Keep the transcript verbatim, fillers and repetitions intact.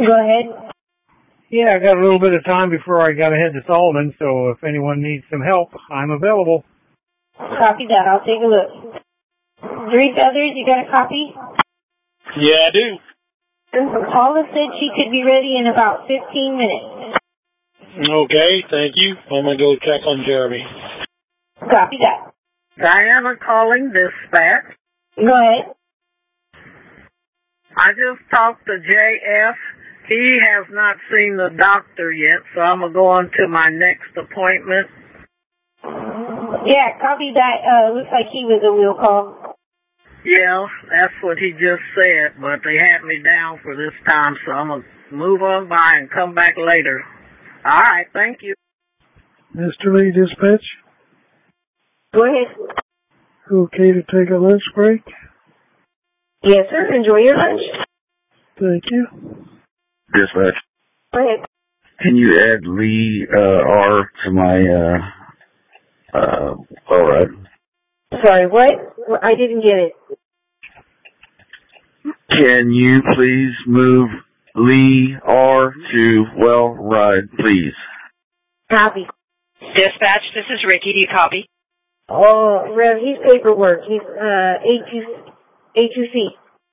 Go ahead. Yeah, I got a little bit of time before I got to head to Sullivan, so if anyone needs some help, I'm available. Copy that. I'll take a look. Three Feathers, you got a copy? Yeah, I do. Paula said she could be ready in about fifteen minutes. Okay, thank you. I'm going to go check on Jeremy. Copy that. Diana calling dispatch. Go ahead. I just talked to J F. He has not seen the doctor yet, so I'm going to go on to my next appointment. Yeah, copy that. Uh, looks like he was a wheel call. Yeah, that's what he just said, but they had me down for this time, so I'm going to move on by and come back later. All right, thank you. Mister Lee, dispatch? Go ahead. Okay to take a lunch break? Yes, sir. Enjoy your lunch. Thank you. Dispatch. Go ahead. Can you add Lee uh, R to my uh, uh, well ride? Sorry, what? I didn't get it. Can you please move Lee R to well ride, please? Copy. Dispatch, this is Ricky. Do you copy? Oh, Rev, he's paperwork. He's uh, A two C.